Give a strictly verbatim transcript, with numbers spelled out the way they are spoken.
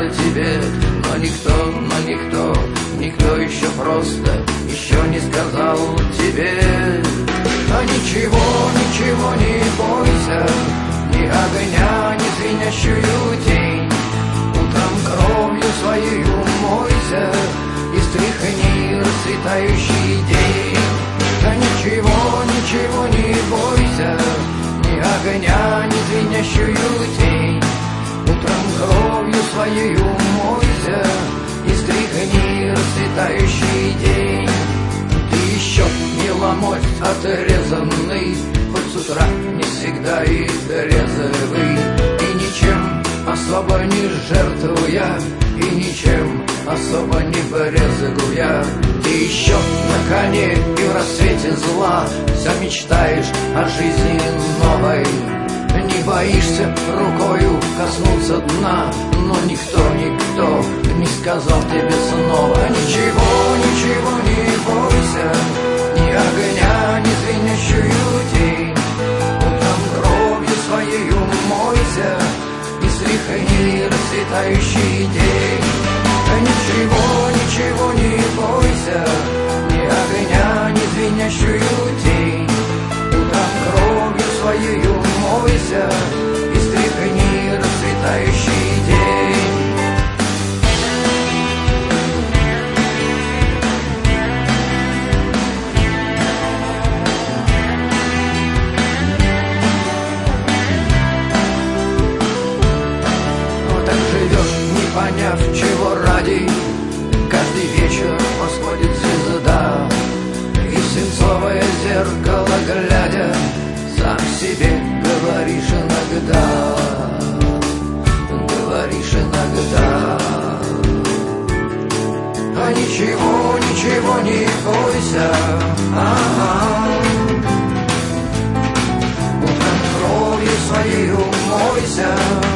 тебе, но никто, но никто, никто еще просто еще не сказал тебе. А ничего, ничего не бойся, ни огня, ни звенящую тень. Утром кровью своей умойся и стряхни расцветающий день. Да ничего, ничего не бойся, ни огня, ни звенящую тень. Утром кровью своей умойся и стряхни расцветающий день. Ты еще не ломоть отрезанный, хоть с утра не всегда и трезвый, и ничем особо не жертвуя, и ничем особо не брезгуя. Ты еще на коне и в рассвете зла все мечтаешь о жизни новой. Не боишься рукою коснуться дна, но никто, никто не сказал тебе снова. Ничего, ничего не бойся, ни огня, ни звенящую тень. Утром кровью своей умойся и стряхни расцветающий день. Ничего, ничего не бойся, ни огня, ни звенящую тень. Утром кровью своей умойся и стряхни расцветающий день. Но так живешь, не поняв, чего ради. Каждый вечер восходит звезда, и в свинцовое зеркало глядя сам себе говоришь иногда, говоришь иногда. А ничего, ничего не бойся, ага. Утром кровью своей умойся